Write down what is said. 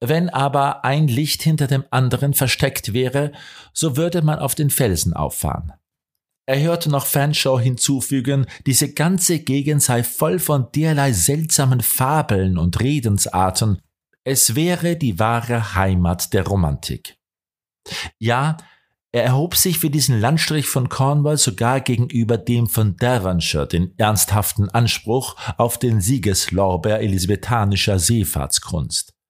Wenn aber ein Licht hinter dem anderen versteckt wäre, so würde man auf den Felsen auffahren. Er hörte noch Fanshawe hinzufügen, diese ganze Gegend sei voll von derlei seltsamen Fabeln und Redensarten. Es wäre die wahre Heimat der Romantik. Ja, er erhob sich für diesen Landstrich von Cornwall sogar gegenüber dem von Devonshire den ernsthaften Anspruch auf den Siegeslorbeer elisabethanischer Seefahrtskunst.